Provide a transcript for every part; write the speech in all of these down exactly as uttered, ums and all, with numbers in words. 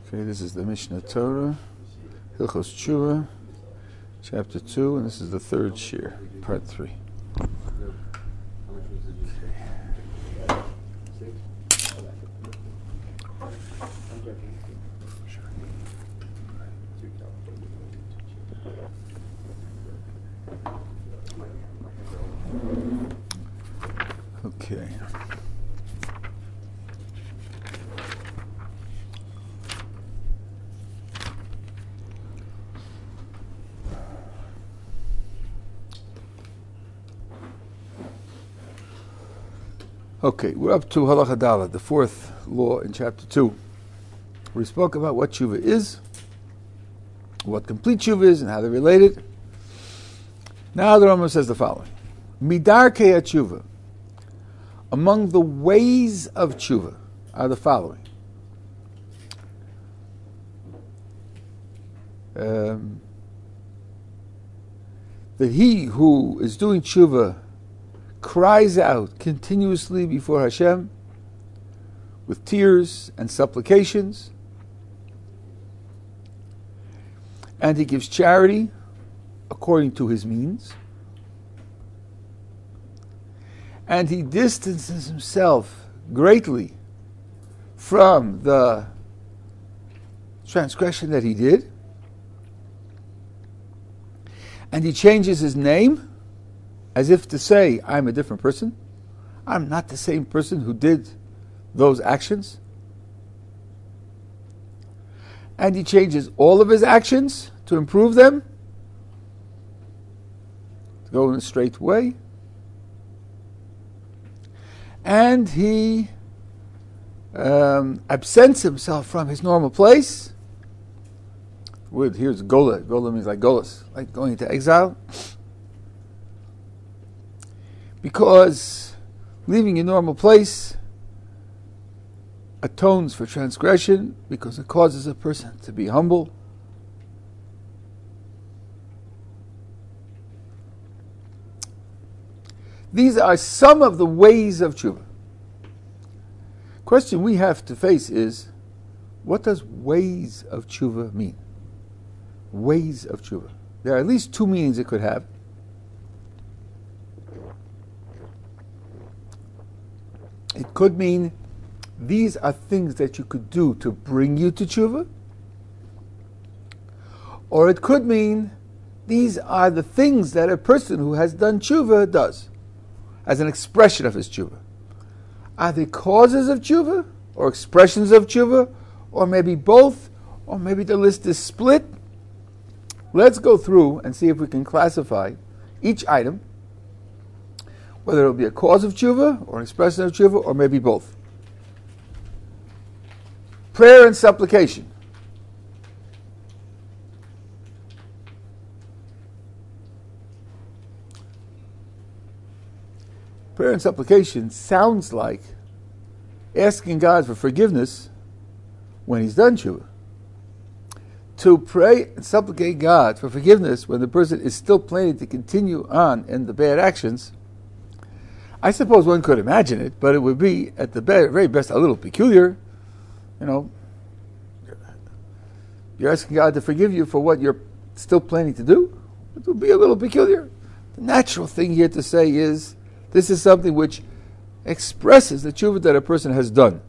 Okay, this is the Mishnah Torah, Hilchos Tshuva, chapter two, and this is the third shir, part three. Okay. Okay, we're up to Halacha Daled, the fourth law in chapter two. We spoke about what tshuva is, what complete tshuva is, and how they're related. Now the Rambam says the following: Midarkei tshuva, among the ways of tshuva, are the following. Um, that he who is doing tshuva cries out continuously before Hashem with tears and supplications, and he gives charity according to his means, and he distances himself greatly from the transgression that he did, and he changes his name as if to say, I'm a different person. I'm not the same person who did those actions. And he changes all of his actions to improve them, to go in a straight way. And he um, absents himself from his normal place. Word here's gola. Gola means like golas, like going into exile. Because leaving your normal place atones for transgression, because it causes a person to be humble. These are some of the ways of tshuva. Question we have to face is, what does ways of tshuva mean? Ways of tshuva. There are at least two meanings it could have. It could mean these are things that you could do to bring you to tshuva. Or it could mean these are the things that a person who has done tshuva does as an expression of his tshuva. Are they causes of tshuva or expressions of tshuva, or maybe both, or maybe the list is split? Let's go through and see if we can classify each item, whether it will be a cause of tshuva, or an expression of tshuva, or maybe both. Prayer and supplication. Prayer and supplication sounds like asking God for forgiveness when he's done tshuva. To pray and supplicate God for forgiveness when the person is still planning to continue on in the bad actions, I suppose one could imagine it, but it would be, at the very best, a little peculiar. You know, you're asking God to forgive you for what you're still planning to do. It would be a little peculiar. The natural thing here to say is, this is something which expresses the tshuva that a person has done.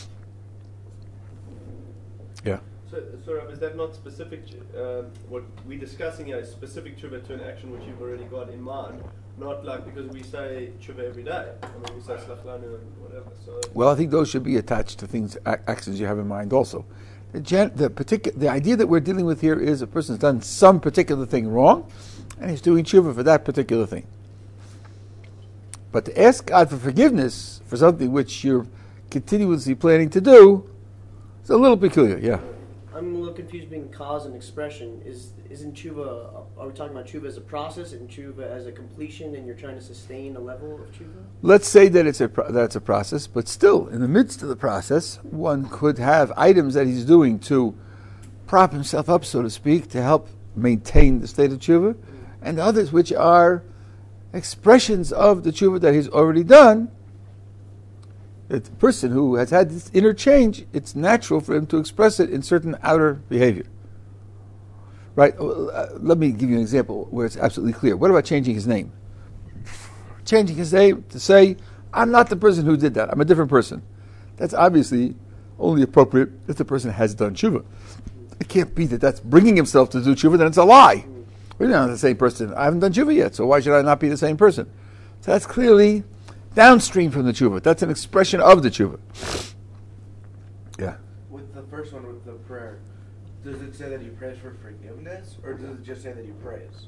Yeah. So, so Rav, is that not specific? Uh, what we're discussing here is specific tshuva to an action which you've already got in mind. Not like because we say tshuva every day. I mean, we say slachlanu and whatever. So well, I think those should be attached to things, actions you have in mind also. The, gen, the, particular, the idea that we're dealing with here is a person's done some particular thing wrong, and he's doing tshuva for that particular thing. But to ask God for forgiveness for something which you're continuously planning to do is a little peculiar, yeah. I'm a little confused between cause and expression. Is isn't tshuva? Are we talking about tshuva as a process and tshuva as a completion, and you're trying to sustain a level of tshuva? Let's say that it's a that's a process, but still, in the midst of the process, one could have items that he's doing to prop himself up, so to speak, to help maintain the state of tshuva, mm-hmm. and others which are expressions of the tshuva that he's already done, The person who has had this inner change, it's natural for him to express it in certain outer behavior. Right? Uh, let me give you an example where it's absolutely clear. What about changing his name? Changing his name to say, I'm not the person who did that. I'm a different person. That's obviously only appropriate if the person has done tshuva. It can't be that that's bringing himself to do tshuva, then it's a lie. We're not the same person. I haven't done tshuva yet, so why should I not be the same person? So that's clearly downstream from the tshuva. That's an expression of the tshuva. Yeah. With the first one, with the prayer, does it say that he prays for forgiveness, or does it just say that he prays?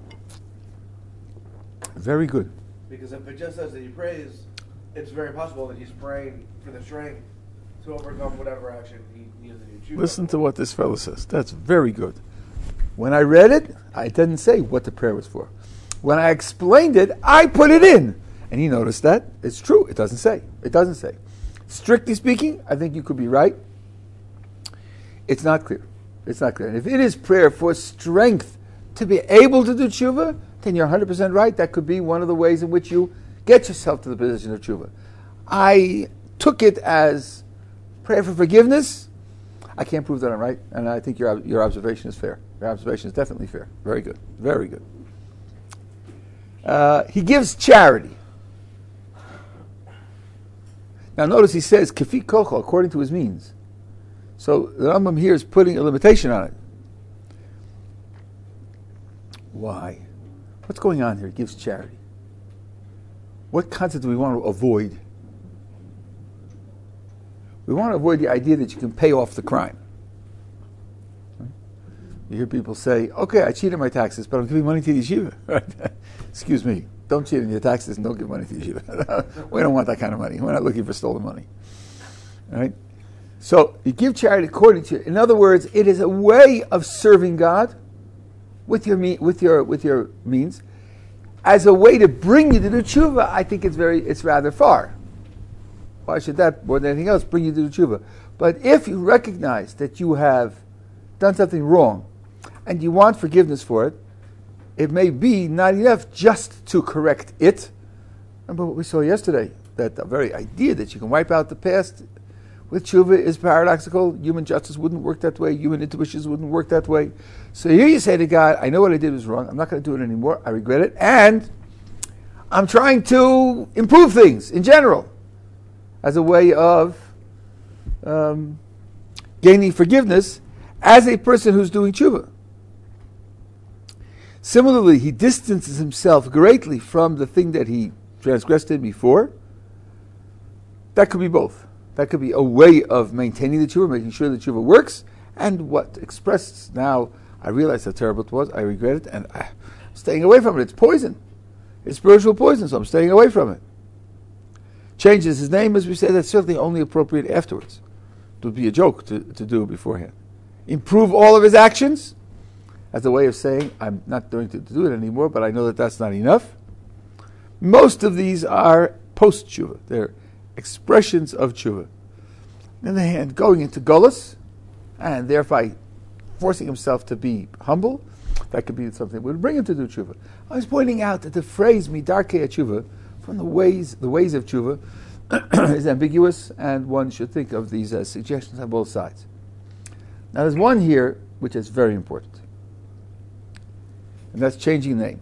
Very good. Because if it just says that he prays, it's very possible that he's praying for the strength to overcome whatever action he needs to do. Listen to what this fellow says. That's very good. When I read it, I didn't say what the prayer was for. When I explained it, I put it in. And he noticed that. It's true. It doesn't say. It doesn't say. Strictly speaking, I think you could be right. It's not clear. It's not clear. And if it is prayer for strength to be able to do tshuva, then you're one hundred percent right. That could be one of the ways in which you get yourself to the position of tshuva. I took it as prayer for forgiveness. I can't prove that I'm right, and I think your your observation is fair. Your observation is definitely fair. Very good. Very good. Uh, he gives charity. Now notice he says, Kafi kocho, according to his means. So the Rambam here is putting a limitation on it. Why? What's going on here? He gives charity. What concept do we want to avoid? We want to avoid the idea that you can pay off the crime. Right? You hear people say, okay, I cheated my taxes, but I'm giving money to the yeshiva. Right? Excuse me, don't cheat on your taxes and don't give money to the yeshiva. We don't want that kind of money. We're not looking for stolen money. Right? So you give charity according to, in other words, it is a way of serving God with your me, with your with your means, as a way to bring you to do tshuva. I think it's very it's rather far. Why should that, more than anything else, bring you to do tshuva? But if you recognize that you have done something wrong and you want forgiveness for it, it may be not enough just to correct it. Remember what we saw yesterday, that the very idea that you can wipe out the past with tshuva is paradoxical. Human justice wouldn't work that way. Human intuitions wouldn't work that way. So here you say to God, I know what I did was wrong. I'm not going to do it anymore. I regret it. And I'm trying to improve things in general as a way of um, gaining forgiveness as a person who's doing tshuva. Similarly, he distances himself greatly from the thing that he transgressed in before. That could be both. That could be a way of maintaining the tshuva, making sure the tshuva works, and what expressed now, I realize how terrible it was, I regret it, and I'm staying away from it. It's poison. It's spiritual poison, so I'm staying away from it. Changes his name, as we say, that's certainly only appropriate afterwards. It would be a joke to, to do it beforehand. Improve all of his actions as a way of saying, I'm not going to do it anymore, but I know that that's not enough. Most of these are post-tshuva. They're expressions of tshuva. On the hand, going into gullus, and thereby forcing himself to be humble, that could be something that would bring him to do tshuva. I was pointing out that the phrase midarkei tshuva, from the ways the ways of tshuva, is ambiguous, and one should think of these as suggestions on both sides. Now there's one here which is very important, and that's changing name.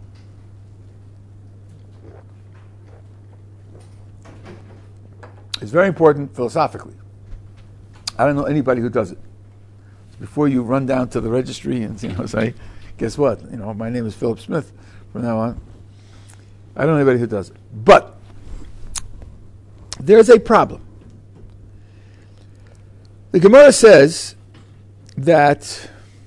It's very important philosophically. I don't know anybody who does it. Before you run down to the registry and you know say, guess what? You know, my name is Philip Smith from now on. I don't know anybody who does it. But there's a problem. The Gemara says that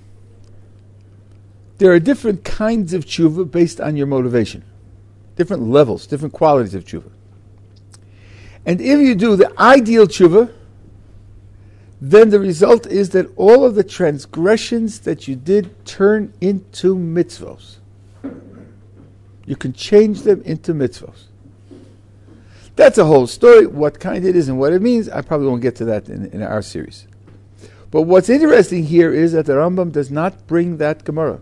there are different kinds of tshuva based on your motivation. Different levels, different qualities of tshuva. And if you do the ideal tshuva, then the result is that all of the transgressions that you did turn into mitzvos. You can change them into mitzvos. That's a whole story, what kind it is and what it means. I probably won't get to that in, in our series. But what's interesting here is that the Rambam does not bring that Gemara.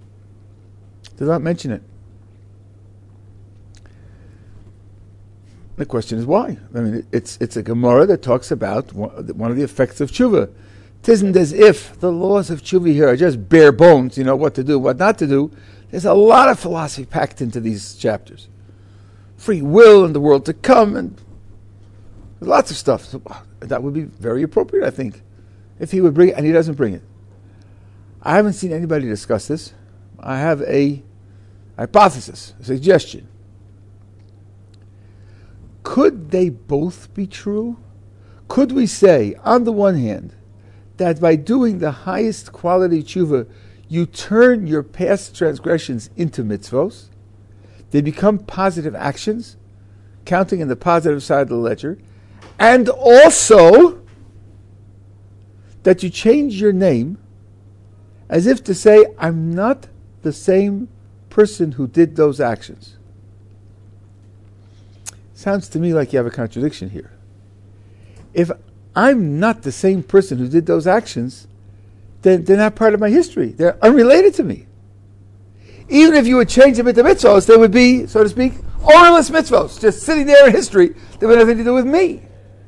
Does not mention it. The question is why? I mean, it's it's a Gemara that talks about one of the effects of tshuva. It isn't as if the laws of tshuva here are just bare bones, you know, what to do, what not to do. There's a lot of philosophy packed into these chapters. Free will and the world to come, and lots of stuff. So that would be very appropriate, I think, if he would bring it, and he doesn't bring it. I haven't seen anybody discuss this. I have a hypothesis, a suggestion. Could they both be true? Could we say, on the one hand, that by doing the highest quality tshuva, you turn your past transgressions into mitzvos? They become positive actions, counting in the positive side of the ledger, and also that you change your name as if to say, I'm not the same person who did those actions. Sounds to me like you have a contradiction here. If I'm not the same person who did those actions, then they're not part of my history. They're unrelated to me. Even if you would change them into mitzvos, they would be, so to speak, ownerless mitzvos, just sitting there in history that have nothing to do with me.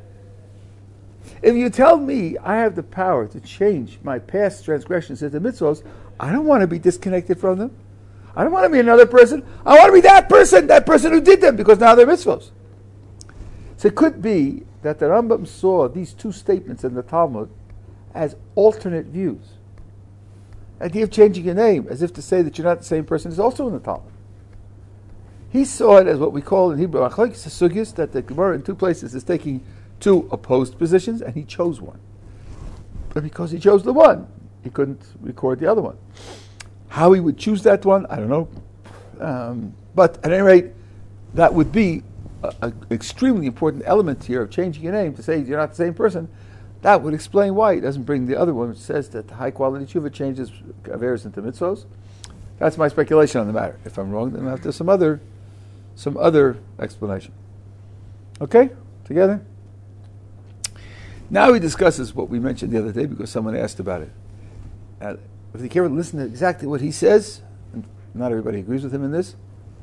If you tell me I have the power to change my past transgressions into mitzvos, I don't want to be disconnected from them. I don't want to be another person. I want to be that person, that person who did them, because now they're mitzvos. So it could be that the Rambam saw these two statements in the Talmud as alternate views. The idea of changing your name, as if to say that you're not the same person, is also in the Talmud. He saw it as what we call in Hebrew machlokes sugis, that the Gemara in two places is taking two opposed positions, and he chose one. But because he chose the one, he couldn't record the other one. How he would choose that one, I don't know. Um, but at any rate, that would be an extremely important element here of changing your name to say you're not the same person. That would explain why he doesn't bring the other one, which says that the high quality tshuva changes averos into mitzvos. That's my speculation on the matter. If I'm wrong, then I have to have some other, some other explanation. Okay, together. Now he discusses what we mentioned the other day because someone asked about it. Uh, if you care to listen to exactly what he says, and not everybody agrees with him in this.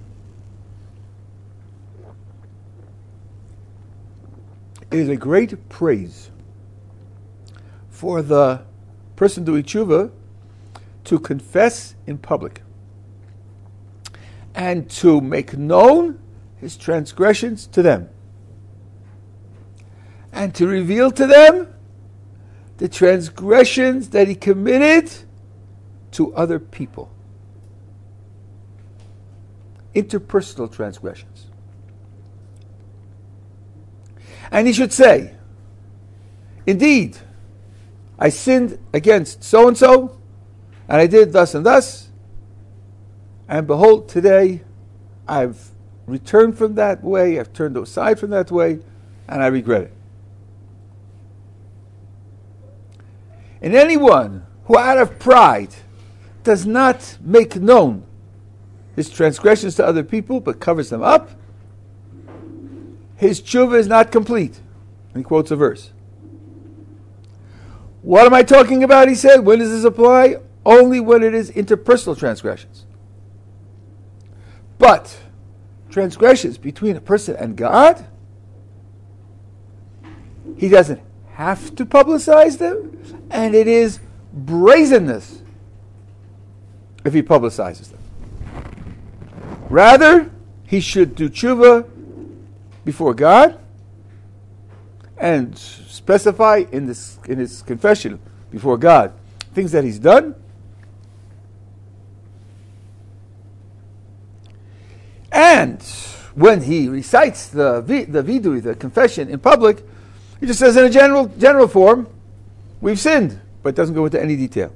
It is a great praise for the person doing tshuva to confess in public and to make known his transgressions to them and to reveal to them the transgressions that he committed to other people. Interpersonal transgressions. And he should say, indeed, I sinned against so-and-so, and I did thus and thus, and behold, today I've returned from that way, I've turned aside from that way, and I regret it. And anyone who out of pride does not make known his transgressions to other people, but covers them up, his tshuva is not complete. And he quotes a verse. What am I talking about, he said? When does this apply? Only when it is interpersonal transgressions. But transgressions between a person and God, he doesn't have to publicize them, and it is brazenness if he publicizes them. Rather, he should do tshuva before God and specify in this in his confession before God things that he's done, and when he recites the the vidui, the confession in public, he just says in a general general form, we've sinned, but doesn't go into any detail.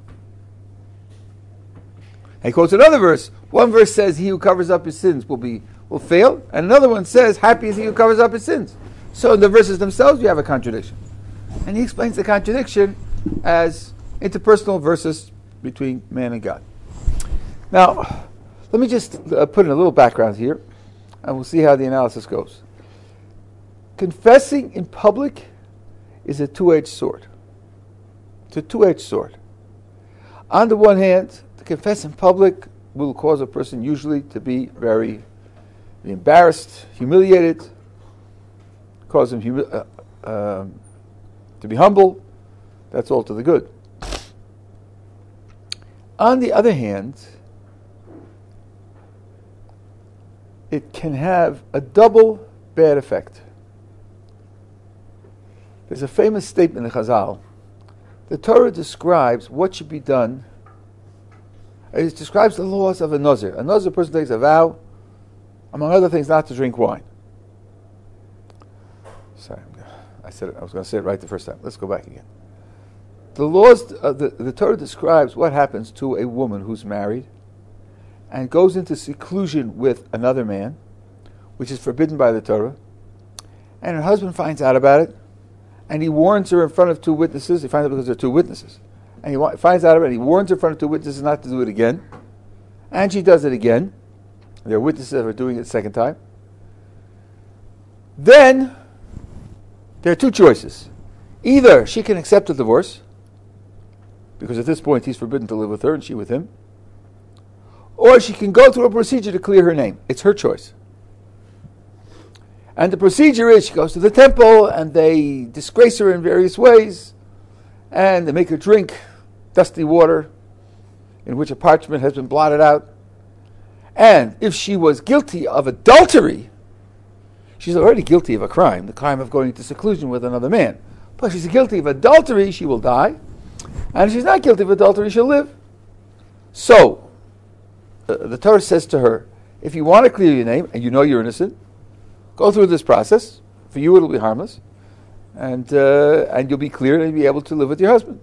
And he quotes another verse. One verse says, "He who covers up his sins will be will fail," and another one says, "Happy is he who covers up his sins." So in the verses themselves, you have a contradiction, and he explains the contradiction as interpersonal versus between man and God. Now, let me just uh, put in a little background here, and we'll see how the analysis goes. Confessing in public is a two-edged sword. It's a two-edged sword. On the one hand, to confess in public will cause a person usually to be very embarrassed, humiliated, cause him humi- uh, um, to be humble, that's all to the good. On the other hand, it can have a double bad effect. There's a famous statement in Chazal. The Torah describes what should be done. It describes the laws of a Nazir. A Nazir person takes a vow, among other things, not to drink wine. Sorry, I said it. I was going to say it right the first time. Let's go back again. The laws, uh, the, the Torah describes what happens to a woman who's married and goes into seclusion with another man, which is forbidden by the Torah, and her husband finds out about it, and he warns her in front of two witnesses. He finds out because there are two witnesses. And he wa- finds out about it, and he warns her in front of two witnesses not to do it again. And she does it again. There are witnesses that are doing it a second time. Then, there are two choices. Either she can accept the divorce, because at this point he's forbidden to live with her and she with him, or she can go through a procedure to clear her name. It's her choice. And the procedure is she goes to the temple and they disgrace her in various ways and they make her drink dusty water in which a parchment has been blotted out. And if she was guilty of adultery, she's already guilty of a crime, the crime of going into seclusion with another man. But if she's guilty of adultery, she will die. And if she's not guilty of adultery, she'll live. So, uh, the Torah says to her, if you want to clear your name and you know you're innocent, go through this process. For you, it'll be harmless, and uh, and you'll be cleared and you'll be able to live with your husband.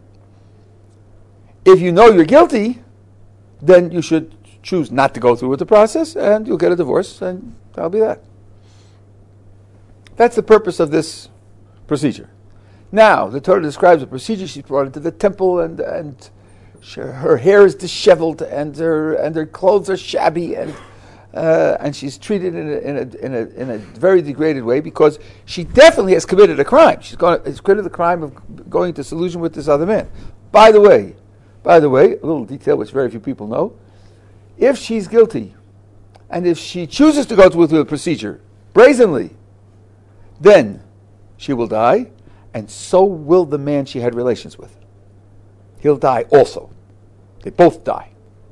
If you know you're guilty, then you should choose not to go through with the process, and you'll get a divorce, and that'll be that. That's the purpose of this procedure. Now, the Torah describes the procedure. She's brought into the temple, and and she, her hair is disheveled, and her and her clothes are shabby, and. Uh, and she's treated in a, in, a, in, a, in a very degraded way because she definitely has committed a crime. She's gone, has committed the crime of going into collusion with this other man. By the way, by the way, a little detail which very few people know: if she's guilty, and if she chooses to go through the procedure brazenly, then she will die, and so will the man she had relations with. He'll die also. They both die.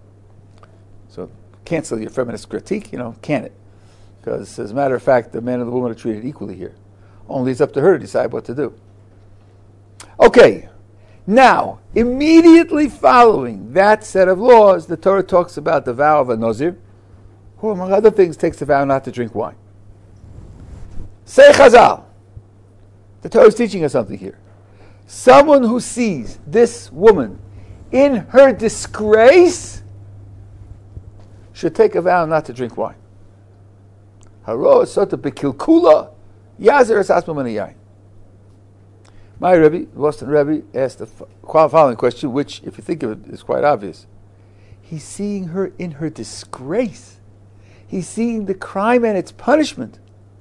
So. Cancel your feminist critique, you know, can it? Because as a matter of fact, the man and the woman are treated equally here. Only it's up to her to decide what to do. Okay, now, immediately following that set of laws, the Torah talks about the vow of a Nazir, who, among other things, takes the vow not to drink wine. Say Chazal. The Torah is teaching us something here. Someone who sees this woman in her disgrace should take a vow not to drink wine. Haro sota bekilkula yazer asasma yain. My Rebbe, the Boston Rebbe, asked the following question, which, if you think of it, is quite obvious. He's seeing her in her disgrace. He's seeing the crime and its punishment.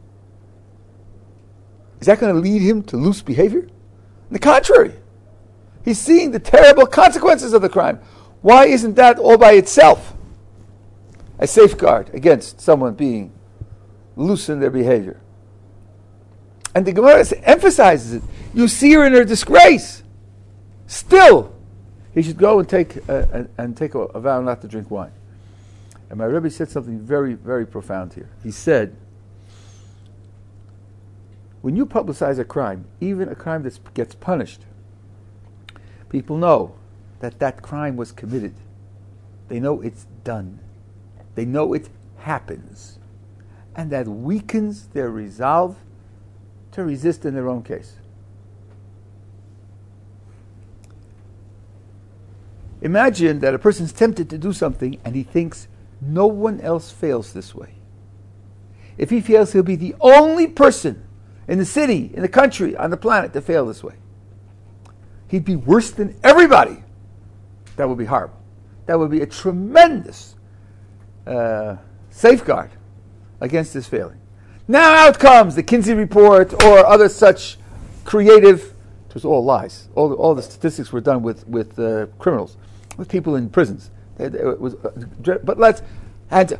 Is that going to lead him to loose behavior? On the contrary, he's seeing the terrible consequences of the crime. Why isn't that all by itself a safeguard against someone being loose in their behavior? And the Gemara emphasizes it. You see her in her disgrace. Still, he should go and take uh, and, and take a, a vow not to drink wine. And my Rebbe said something very, very profound here. He said, when you publicize a crime, even a crime that gets punished, people know that that crime was committed. They know it's done. They know it happens. And that weakens their resolve to resist in their own case. Imagine that a person's tempted to do something and he thinks no one else fails this way. If he fails, he'll be the only person in the city, in the country, on the planet to fail this way. He'd be worse than everybody. That would be horrible. That would be a tremendous Uh, safeguard against this failing. Now out comes the Kinsey report or other such creative. It was all lies. All the, all the statistics were done with with uh, criminals, with people in prisons. It, it was, uh, but let's and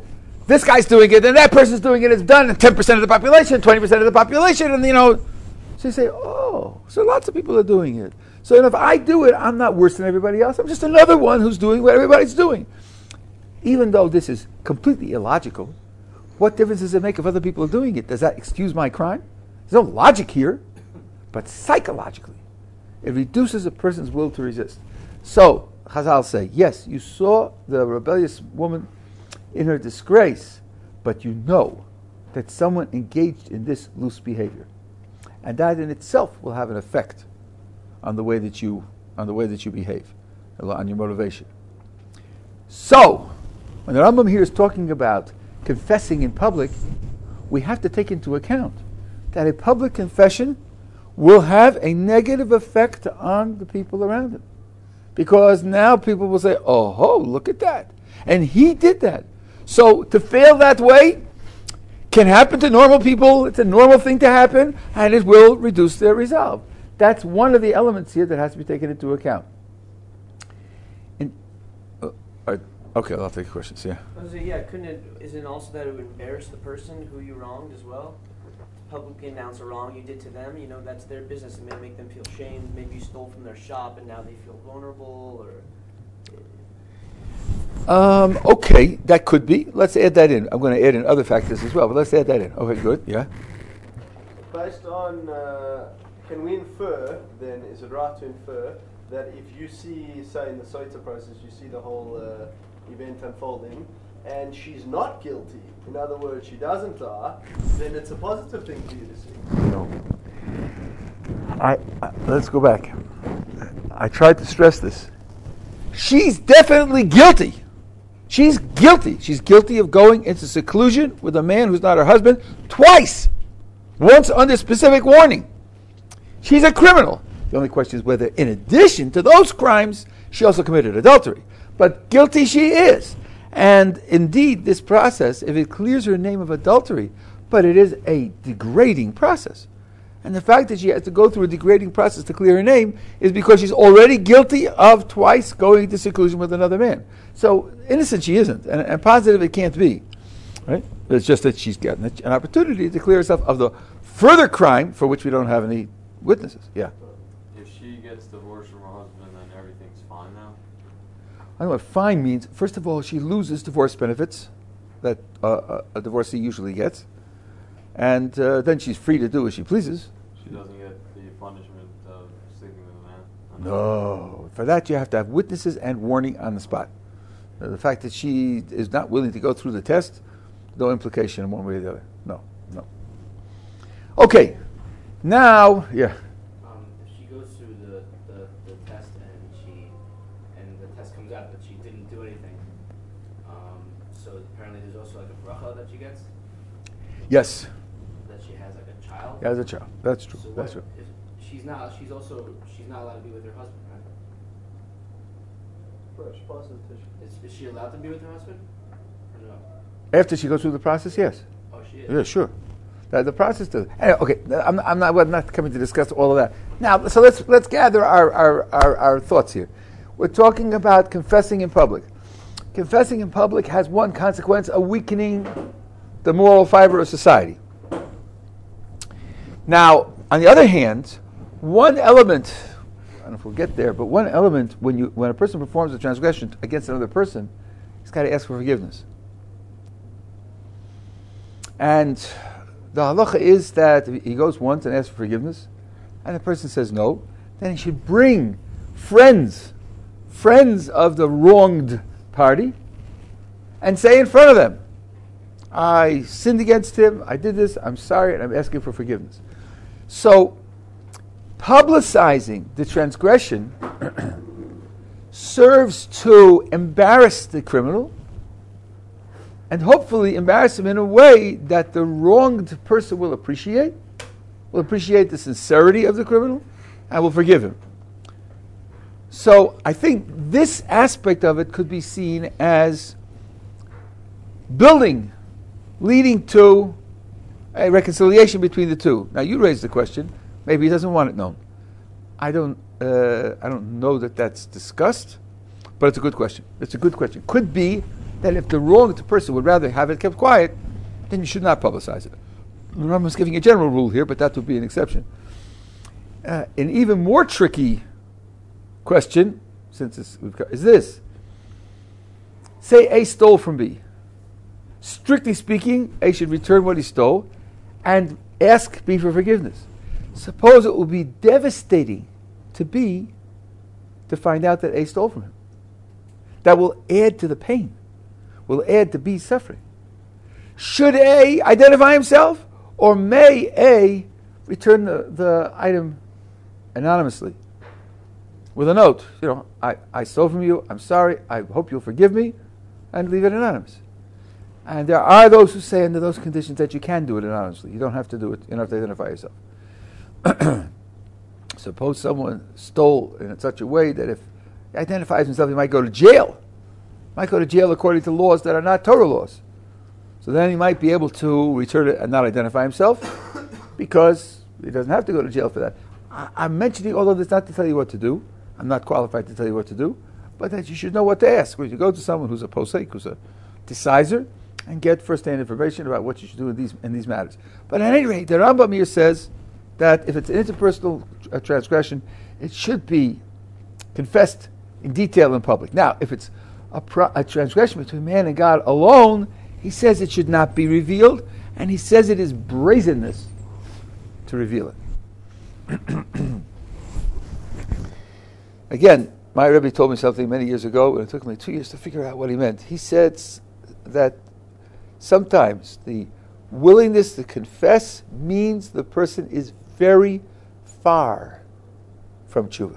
this guy's doing it, and that person's doing it, it's done, and ten percent of the population, twenty percent of the population, and you know. So you say, oh, so lots of people are doing it. So if I do it, I'm not worse than everybody else. I'm just another one who's doing what everybody's doing. Even though this is completely illogical, what difference does it make if other people are doing it? Does that excuse my crime? There's no logic here, but psychologically, it reduces a person's will to resist. So, Chazal say, yes, you saw the rebellious woman in her disgrace, but you know that someone engaged in this loose behavior. And that in itself will have an effect on the way that you on the way that you behave, on your motivation. So, when the Rambam here is talking about confessing in public, we have to take into account that a public confession will have a negative effect on the people around him. Because now people will say, oh, ho, look at that. And he did that. So to fail that way can happen to normal people. It's a normal thing to happen, and it will reduce their resolve. That's one of the elements here that has to be taken into account. In, uh, uh, okay, I'll take questions, yeah. I was saying, yeah, couldn't it, isn't it also that it would embarrass the person who you wronged as well? To publicly announce a wrong you did to them, you know, that's their business. It may make them feel shamed. Maybe you stole from their shop and now they feel vulnerable, or... Um, okay, that could be. Let's add that in. I'm going to add in other factors as well, but let's add that in. Okay, good, yeah. Based on, uh, can we infer, then, is it right to infer that if you see, say in the Soita process, you see the whole uh, event unfolding, and she's not guilty, in other words, she doesn't die, then it's a positive thing for you to see? No. I, I let's go back. I tried to stress this. She's definitely guilty. She's guilty. She's guilty of going into seclusion with a man who's not her husband twice. Once under specific warning. She's a criminal. The only question is whether, in addition to those crimes, she also committed adultery. But guilty she is. And indeed, this process, if it clears her name of adultery, but it is a degrading process. And the fact that she has to go through a degrading process to clear her name is because she's already guilty of twice going into seclusion with another man. So innocent she isn't, and, and positive it can't be. Right? It's just that she's gotten an opportunity to clear herself of the further crime for which we don't have any witnesses. Yeah. If she gets divorced from her husband, then everything's fine now? I know what fine means. First of all, she loses divorce benefits that uh, a divorcee usually gets. And uh, then she's free to do as she pleases. She doesn't get the punishment of sleeping with a man? No. For that, you have to have witnesses and warning on the spot. Uh, the fact that she is not willing to go through the test, no implication in one way or the other. No, no. Okay. Now, yeah. Um, if she goes through the, the, the test and she and the test comes out that she didn't do anything, um, so apparently there's also like a bracha that she gets? Yes. That she has like a child? Yeah, as a child. That's true. So what, That's true. if she's not, she's also, she's not allowed to be with her husband, right? Fresh, positive. Is, is she allowed to be with her husband? Or no? After she goes through the process, yes. Oh, she is? Yeah, sure. The, the process does. Anyway, okay, I'm, I'm not. We're not coming to discuss all of that now. So let's let's gather our, our, our, our thoughts here. We're talking about confessing in public. Confessing in public has one consequence: a weakening the moral fiber of society. Now, on the other hand, one element, I don't know if we'll get there, but one element when you when a person performs a transgression against another person, he's got to ask for forgiveness. And the halacha is that if he goes once and asks for forgiveness, and the person says no, then he should bring friends, friends of the wronged party, and say in front of them, I sinned against him, I did this, I'm sorry, and I'm asking for forgiveness. So, publicizing the transgression serves to embarrass the criminal, and hopefully embarrass him in a way that the wronged person will appreciate, will appreciate the sincerity of the criminal, and will forgive him. So I think this aspect of it could be seen as building, leading to a reconciliation between the two. Now you raised the question, maybe he doesn't want it known. I don't, uh, I don't know that that's discussed, but it's a good question. It's a good question. Could be that if the wronged person would rather have it kept quiet, then you should not publicize it. The Rambam is giving a general rule here, but that would be an exception. Uh, an even more tricky question, since it's, we've got, is this. Say A stole from B. Strictly speaking, A should return what he stole and ask B for forgiveness. Suppose it will be devastating to B to find out that A stole from him. That will add to the pain, will add to B's suffering. Should A identify himself, or may A return the, the item anonymously with a note? You know, I, I stole from you, I'm sorry, I hope you'll forgive me, and leave it anonymous. And there are those who say under those conditions that you can do it anonymously. You don't have to do it, you don't have to identify yourself. Suppose someone stole in such a way that if he identifies himself, he might go to jail. Might go to jail according to laws that are not Torah laws. So then he might be able to return it and not identify himself because he doesn't have to go to jail for that. I, I'm mentioning all of this not to tell you what to do. I'm not qualified to tell you what to do, but that you should know what to ask. When you go to someone who's a posek, who's a decider, and get first-hand information about what you should do in these in these matters. But at any rate, the Rambam here says that if it's an interpersonal uh, transgression, it should be confessed in detail in public. Now, if it's a, pro- a transgression between man and God alone, he says it should not be revealed, and he says it is brazenness to reveal it. Again, my Rebbe told me something many years ago, and it took me two years to figure out what he meant. He said that sometimes the willingness to confess means the person is very far from tshuva.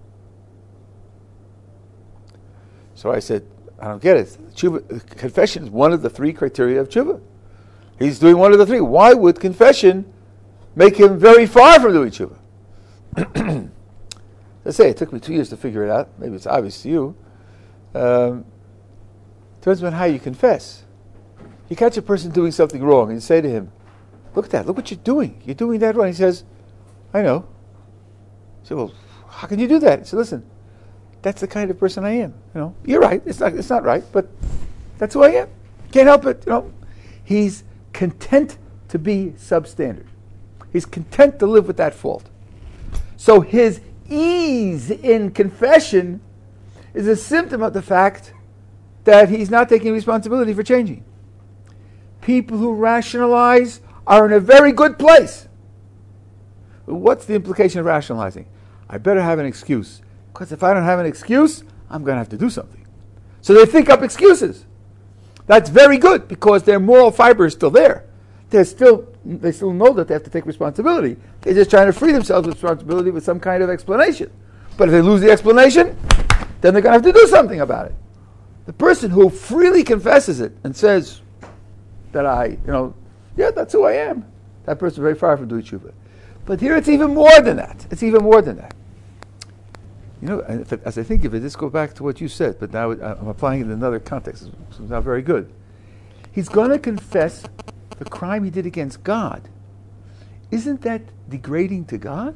So I said, I don't get it. Tshuva, confession is one of the three criteria of tshuva. He's doing one of the three. Why would confession make him very far from doing tshuva? Let's say it took me two years to figure it out. Maybe it's obvious to you. Um, turns on how you confess. You catch a person doing something wrong and you say to him, look at that, look what you're doing. You're doing that wrong. He says, I know. I say, well, how can you do that? He said, listen, that's the kind of person I am. You know, you're right. It's not. It's not right, but that's who I am. Can't help it. You know, he's content to be substandard. He's content to live with that fault. So his ease in confession is a symptom of the fact that he's not taking responsibility for changing. People who rationalize are in a very good place. What's the implication of rationalizing? I better have an excuse. Because if I don't have an excuse, I'm going to have to do something. So they think up excuses. That's very good because their moral fiber is still there. They're still, they still know that they have to take responsibility. They're just trying to free themselves of responsibility with some kind of explanation. But if they lose the explanation, then they're going to have to do something about it. The person who freely confesses it and says that I, you know, yeah, that's who I am, that person is very far from doing tshuva. But here it's even more than that. It's even more than that. You know, and if it, as I think of it, let's go back to what you said, but now I'm applying it in another context. It's not very good. He's going to confess the crime he did against God. Isn't that degrading to God?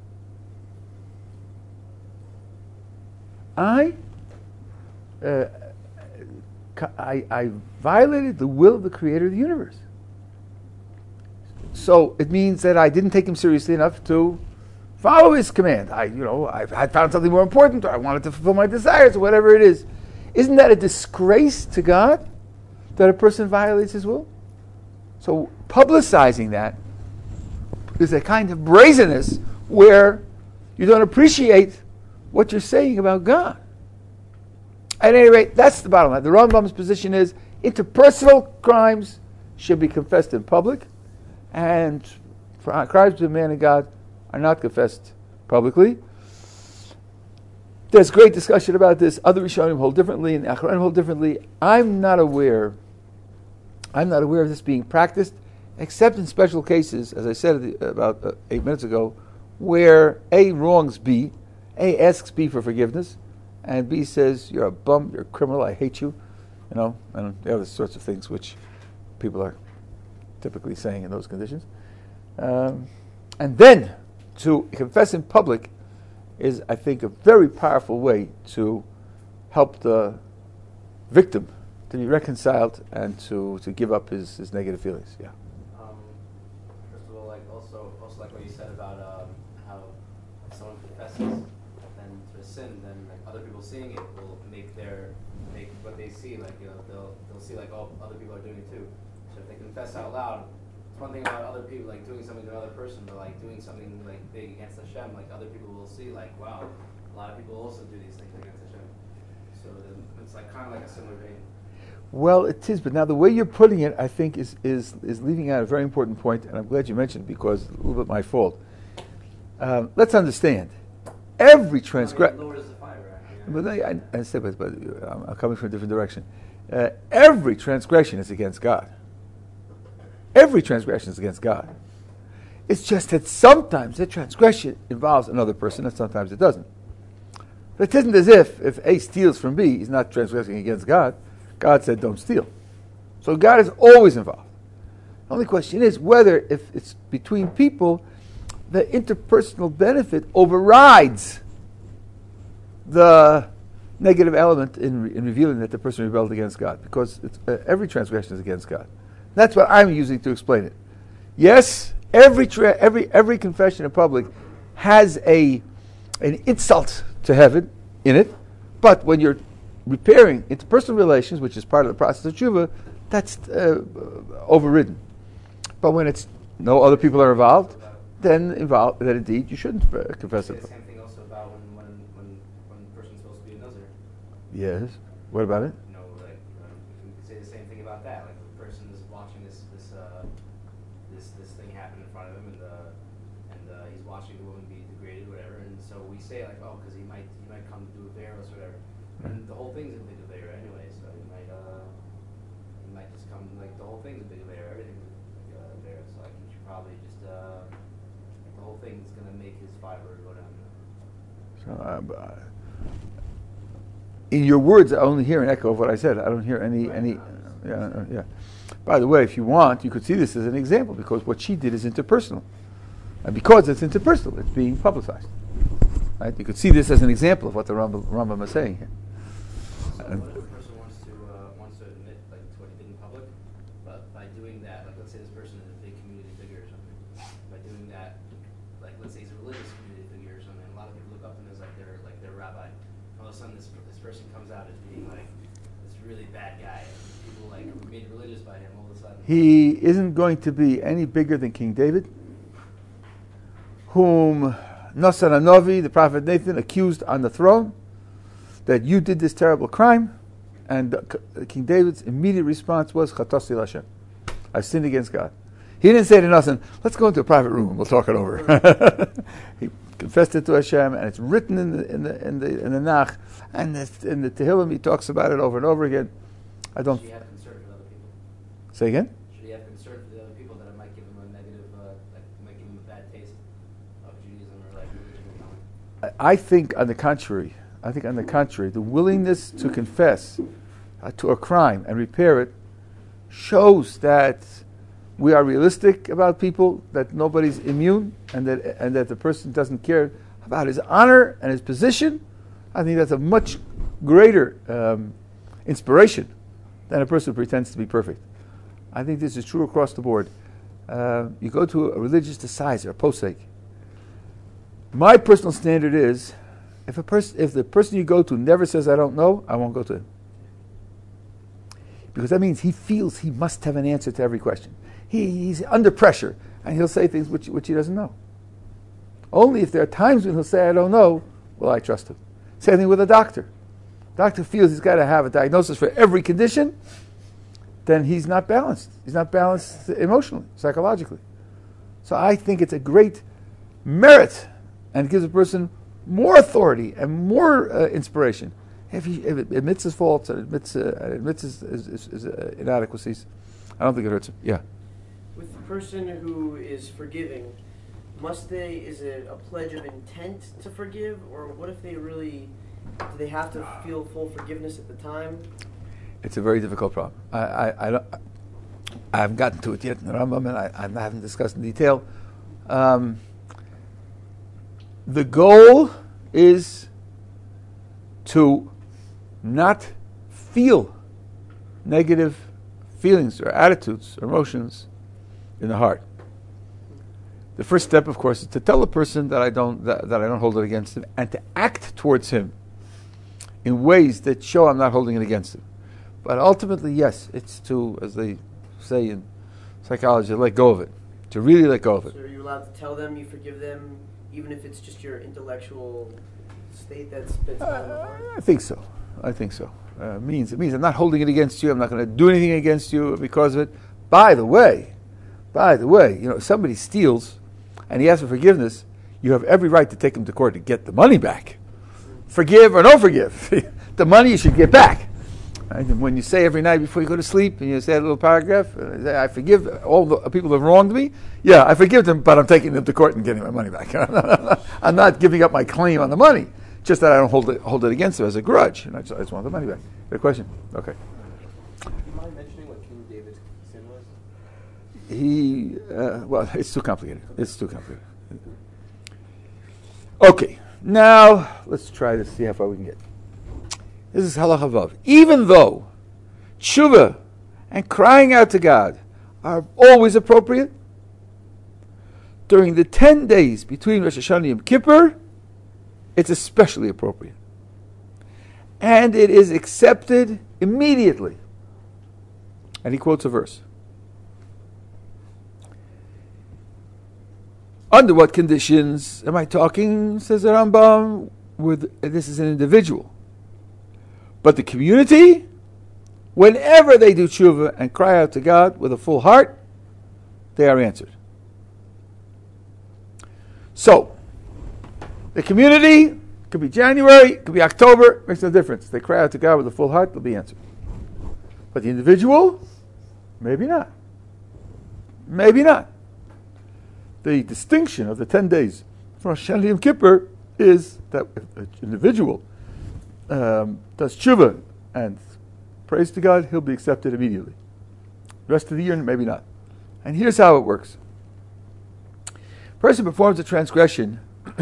I, uh, I, I violated the will of the Creator of the universe. So it means that I didn't take him seriously enough to follow his command. I, you know, I had found something more important, or I wanted to fulfill my desires, or whatever it is. Isn't that a disgrace to God that a person violates his will? So publicizing that is a kind of brazenness where you don't appreciate what you're saying about God. At any rate, that's the bottom line. The Rambam's position is interpersonal crimes should be confessed in public, and crimes between man and God are not confessed publicly. There's great discussion about this. Other Rishonim hold differently, and Acharonim hold differently. I'm not aware. I'm not aware of this being practiced, except in special cases, as I said about uh, eight minutes ago, where A wrongs B, A asks B for forgiveness, and B says, "You're a bum. You're a criminal. I hate you," you know, and the other sorts of things which people are typically saying in those conditions. Um, and then to confess in public is, I think, a very powerful way to help the victim to be reconciled and to, to give up his, his negative feelings. Yeah. Um, first of all, like also, also like what you said about um, how if someone confesses then to a sin, then like other people seeing it will make their make what they see like you know they'll they'll see like oh other people are doing it too. So if they confess out loud, it's one thing about other people like doing something to another person, but like doing something like big against Hashem, like other people will see like wow, a lot of people also do these things against Hashem. So then it's like kind of like a similar vein. Well, it is, but now the way you're putting it, I think, is, is, is leaving out a very important point, and I'm glad you mentioned it because it's a little bit my fault. Um, let's understand. Every transgression... Lowers the fire, right? But I, I said, but, but I'm, I'm coming from a different direction. Uh, every transgression is against God. Every transgression is against God. It's just that sometimes the transgression involves another person, and sometimes it doesn't. But it isn't as if, if A steals from B, he's not transgressing against God. God said, don't steal. So God is always involved. The only question is whether, if it's between people, the interpersonal benefit overrides the negative element in, re- in revealing that the person rebelled against God. Because it's, uh, every transgression is against God. That's what I'm using to explain it. Yes, every tra- every every confession in public has a an insult to heaven in it, but when you're repairing interpersonal relations, which is part of the process of tshuva, that's uh, overridden. But when it's no other people are involved, then involved, then indeed you shouldn't uh, confess Say it. the same thing also about when when when when the person's supposed to be a nazir. Yes. What about it? You know, like um, we could say the same thing about that. Like the person is watching this this uh, this this thing happen in front of him, and uh, and uh, he's watching the woman be degraded, whatever. And so we say like, oh, because he might he might come to do a veros or whatever. And the whole thing's a big affair anyway, so you might uh, you might just come like the whole thing's a big affair, everything's a big uh, affair. So like you should probably just uh, the whole thing's gonna make his fiber go down. So, uh, in your words, I only hear an echo of what I said. I don't hear any any. Uh, yeah, uh, yeah. By the way, if you want, you could see this as an example because what she did is interpersonal, and because it's interpersonal, it's being publicized. Right? You could see this as an example of what the Rambam, Rambam is saying here. So what if a person wants to uh, wants to admit like to what he did in public, but by doing that, like let's say this person is a big community figure or something, by doing that, like let's say he's a religious community figure or something, a lot of people look up to him as like their like their rabbi. All of a sudden, this this person comes out as being like this really bad guy, and people like were made religious by him all of a sudden. He isn't going to be any bigger than King David, whom Nasan Hanavi, the prophet Nathan, accused on the throne that you did this terrible crime, and uh, King David's immediate response was, Chatasi Hashem. I've sinned against God. He didn't say to Nasan, let's go into a private room and we'll talk it over. He confessed it to Hashem, and it's written in the in the in the, in the Nach, and the, in the Tehillim he talks about it over and over again. I don't. Should he have concern for other people? Say again? Should he have concern for the other people that it might give him a negative, uh, like might give him a bad taste of Judaism or like religion or something? I I think, on the contrary, I think on the contrary, the willingness to confess uh, to a crime and repair it shows that we are realistic about people, that nobody's immune, and that and that the person doesn't care about his honor and his position. I think that's a much greater um, inspiration than a person who pretends to be perfect. I think this is true across the board. Uh, you go to a religious decider, a posek. My personal standard is, if a person, if the person you go to never says "I don't know," I won't go to him, because that means he feels he must have an answer to every question. He, he's under pressure, and he'll say things which which he doesn't know. Only if there are times when he'll say "I don't know," will I trust him. Same thing with a doctor. Doctor feels he's got to have a diagnosis for every condition, then he's not balanced. He's not balanced emotionally, psychologically. So I think it's a great merit, and it gives a person more authority and more uh, inspiration if he if it admits his faults and admits uh, and admits his, his, his, his uh, inadequacies. I don't think it hurts him. Yeah. With the person who is forgiving, must they, is it a pledge of intent to forgive, or what if they really, do they have to feel full forgiveness at the time? It's a very difficult problem. I I, I, don't, I haven't gotten to it yet in the Rambam, and I, I haven't discussed in detail. Um, the goal is to not feel negative feelings or attitudes or emotions in the heart. The first step, of course, is to tell the person that I don't that, that I don't hold it against him, and to act towards him in ways that show I'm not holding it against him. But ultimately, yes, it's to, as they say in psychology, let go of it. To really let go of it. So are you allowed to tell them you forgive them, even if it's just your intellectual state that's been falling apart? I think so. I think so. Uh, means it means I'm not holding it against you. I'm not going to do anything against you because of it. By the way, by the way, you know, if somebody steals and he asks for forgiveness, you have every right to take him to court to get the money back. Forgive or no forgive, the money you should get back. Right? And when you say every night before you go to sleep, and you say a little paragraph, uh, say, I forgive all the people who have wronged me. Yeah, I forgive them, but I'm taking them to court and getting my money back. I'm not giving up my claim on the money. Just that I don't hold it hold it against them as a grudge. And I just, I just want the money back. Good question. Okay. Do you mind mentioning what King David's sin was? He, uh, well, it's too complicated. It's too complicated. Okay, now let's try to see how far we can get. This is halacha vav. Even though tshuva and crying out to God are always appropriate, during the ten days between Rosh Hashanah and Yom Kippur, it's especially appropriate. And it is accepted immediately. And he quotes a verse. Under what conditions am I talking, says the Rambam, with this is an individual. But the community, whenever they do tshuva and cry out to God with a full heart, they are answered. So, the community, could be January, could be October, makes no difference. They cry out to God with a full heart, they'll be answered. But the individual, maybe not. Maybe not. The distinction of the ten days from Rosh Hashanah Yom Kippur is that if an individual um, does tshuva and prays to God, he'll be accepted immediately. The rest of the year, maybe not. And here's how it works. A person performs a transgression.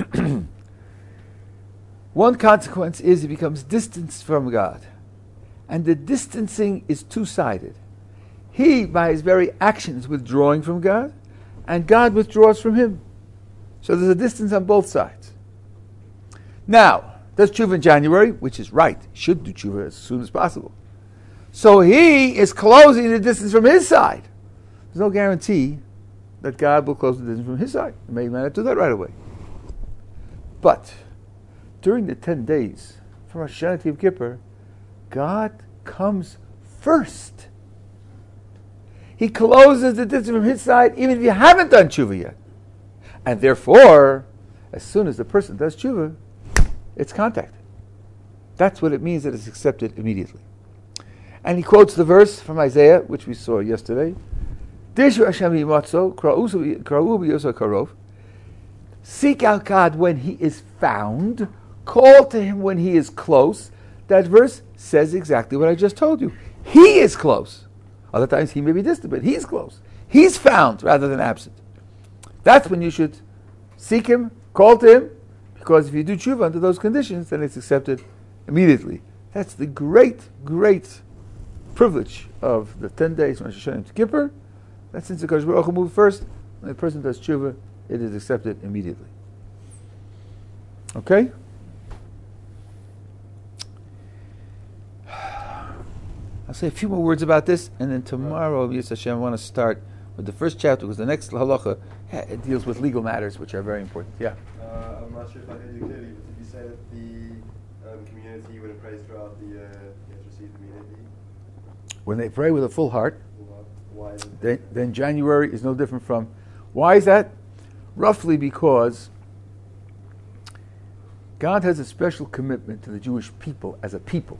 One consequence is he becomes distanced from God. And the distancing is two-sided. He, by his very actions, withdrawing from God, and God withdraws from him. So there's a distance on both sides. Now, does tshuva in January, which is right, should do tshuva as soon as possible. So he is closing the distance from his side. There's no guarantee that God will close the distance from his side. He may not do that right away. But during the ten days from Rosh Hashanah to Yom Kippur, God comes first. He closes the distance from his side even if you haven't done tshuva yet. And therefore, as soon as the person does tshuva, it's contacted. That's what it means that it's accepted immediately. And he quotes the verse from Isaiah, which we saw yesterday. Seek out God when he is found. Call to him when he is close. That verse says exactly what I just told you. He is close. Other times he may be distant, but he's close. He's found rather than absent. That's when you should seek him, call to him, because if you do tshuva under those conditions, then it's accepted immediately. That's the great, great privilege of the ten days from Rosh Hashanah to Kippur. That since the Kadosh Baruch Hu moved first, when the person does tshuva, it is accepted immediately. Okay? I'll say a few more words about this, and then tomorrow, Yis Hashem, I want to start with the first chapter, because the next halacha it deals with legal matters, which are very important. Yeah? Uh, I'm not sure if I heard you clearly, but did you say that the um, community, when it prays throughout the year, gets received immediately? When they pray with a full heart, Why is it? then, then January is no different from... Why is that? Roughly because God has a special commitment to the Jewish people as a people.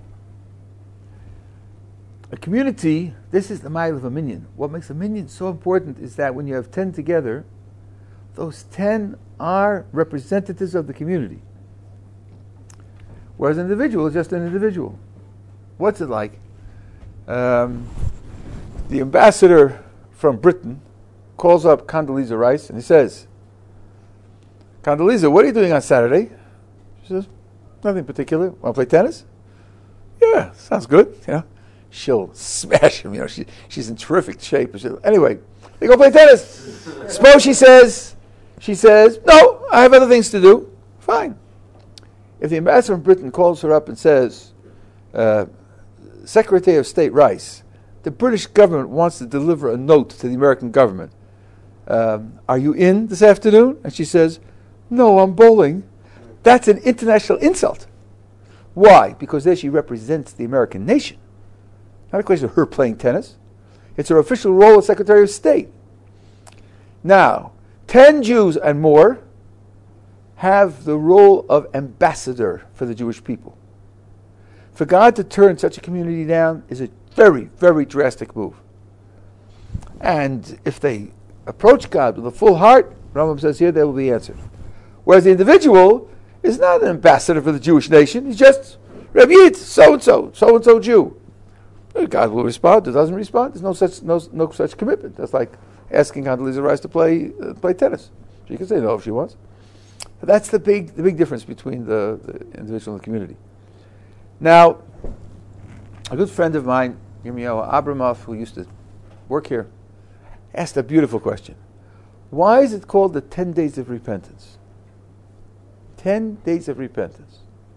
A community, this is the mile of a minyan. What makes a minyan so important is that when you have ten together, those ten are representatives of the community. Whereas an individual is just an individual. What's it like? Um, the ambassador from Britain calls up Condoleezza Rice and he says, Condoleezza, what are you doing on Saturday? She says, nothing particular. Want to play tennis? Yeah, sounds good. You know, she'll smash him. You know, she, she's in terrific shape. She'll- Anyway, they go play tennis. Suppose she says, she says, no, I have other things to do. Fine. If the ambassador from Britain calls her up and says, uh, Secretary of State Rice, the British government wants to deliver a note to the American government. Um, are you in this afternoon? And she says, no, I'm bowling. That's an international insult. Why? Because there she represents the American nation. Not a question of her playing tennis. It's her official role as Secretary of State. Now, ten Jews and more have the role of ambassador for the Jewish people. For God to turn such a community down is a very, very drastic move. And if they approach God with a full heart, Rambam says here, they will be answered. Whereas the individual is not an ambassador for the Jewish nation. He's just Rabbi Yitz, so-and-so, so-and-so Jew. God will respond. If he doesn't respond, there's no such no, no such commitment. That's like asking Condoleezza Rice to play uh, play tennis. She can say no if she wants. But that's the big the big difference between the, the individual and the community. Now, a good friend of mine, Yirmiyahu Abramov, who used to work here, asked a beautiful question. Why is it called the ten days of repentance? Ten days of repentance.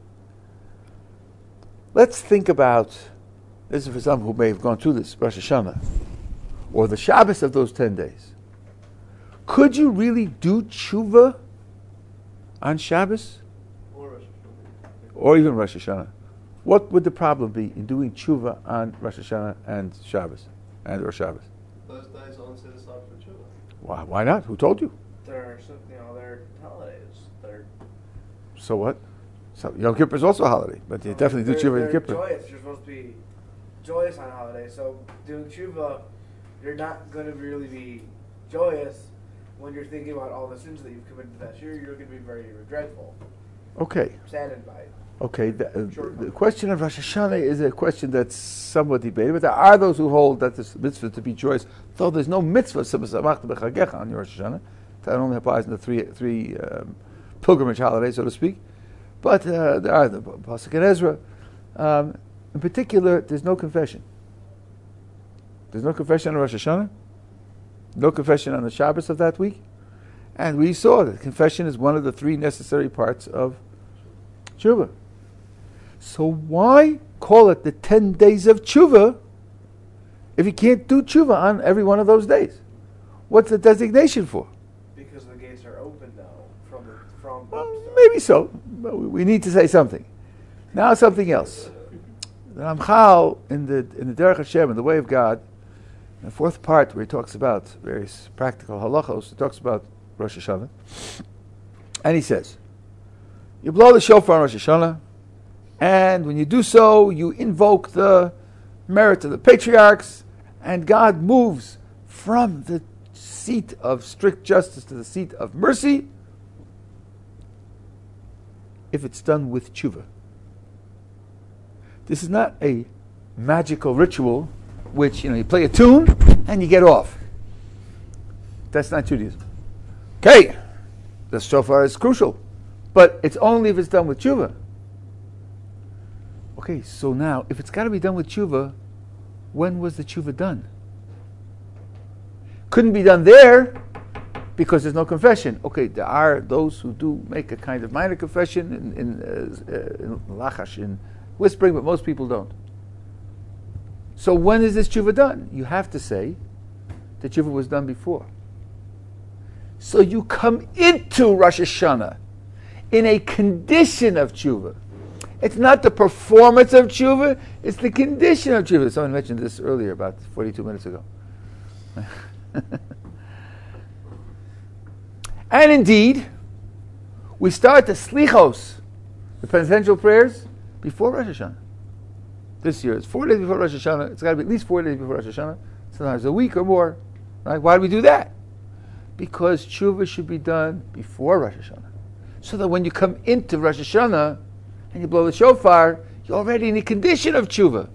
Let's think about, this is for some who may have gone through this, Rosh Hashanah, or the Shabbos of those ten days. Could you really do tshuva on Shabbos? Or Rosh Hashanah. Or even Rosh Hashanah? What would the problem be in doing tshuva on Rosh Hashanah and Shabbos, and or Shabbos? Those days aren't set aside for tshuva. Why, why not? Who told you? They're, you know, they're holidays. They're So what? So Yom Kippur is also a holiday, but you definitely do they're, tshuva they're in Kippur. joyous. You're supposed to be joyous on holidays. So doing tshuva, you're not going to really be joyous when you're thinking about all the sins that you've committed that year. You're going to be very dreadful, Okay, saddened by it. okay. The, uh, Sure. the question of Rosh Hashanah is a question that's somewhat debated, but there are those who hold that this mitzvah to be joyous, though there's no mitzvah on your Rosh Hashanah. That only applies in the three three um, pilgrimage holidays, so to speak. But uh, there are the Pasuk and Ezra. Um, in particular, there's no confession. There's no confession on Rosh Hashanah. No confession on the Shabbos of that week. And we saw that confession is one of the three necessary parts of tshuva. So why call it the ten days of tshuva if you can't do tshuva on every one of those days? What's the designation for? Because the gates are open now from the, from Well, the maybe so, but we we need to say something. Now something else. The Ramchal in the in the Derech Hashem, in the way of God, in the fourth part where he talks about various practical halachos, he talks about Rosh Hashanah, and he says, you blow the shofar on Rosh Hashanah, and when you do so, you invoke the merit of the patriarchs, and God moves from the seat of strict justice to the seat of mercy, if it's done with tshuva. This is not a magical ritual which, you know, you play a tune and you get off. That's not Judaism. Okay, the shofar is crucial, but it's only if it's done with tshuva. Okay, so now, if it's got to be done with tshuva, when was the tshuva done? Couldn't be done there because there's no confession. Okay, there are those who do make a kind of minor confession in, in, uh, in lachash, in whispering, but most people don't. So when is this tshuva done? You have to say that tshuva was done before. So you come into Rosh Hashanah in a condition of tshuva. It's not the performance of tshuva, it's the condition of tshuva. Someone mentioned this earlier, about forty-two minutes ago. And indeed, we start the slichos, the penitential prayers, before Rosh Hashanah. This year, it's four days before Rosh Hashanah. It's got to be at least four days before Rosh Hashanah. Sometimes a week or more. Right? Why do we do that? Because tshuva should be done before Rosh Hashanah. So that when you come into Rosh Hashanah and you blow the shofar, you're already in the condition of tshuva.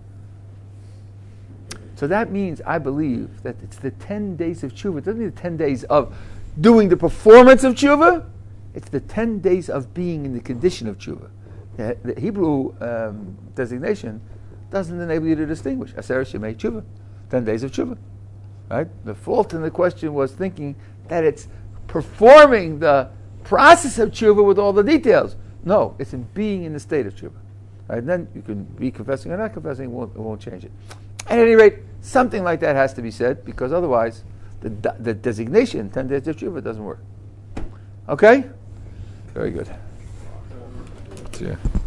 So that means, I believe, that it's the ten days of tshuva. It doesn't mean the ten days of doing the performance of tshuva. It's the ten days of being in the condition of tshuva. The, the Hebrew um, designation, doesn't enable you to distinguish. Aseret Yemei Tshuva, ten days of Tshuva. Right? The fault in the question was thinking that it's performing the process of Tshuva with all the details. No, it's in being in the state of Tshuva. Right? And then you can be confessing or not confessing, it won't, it won't change it. At any rate, something like that has to be said, because otherwise the, the designation, ten days of Tshuva, doesn't work. Okay? Very good. See ya.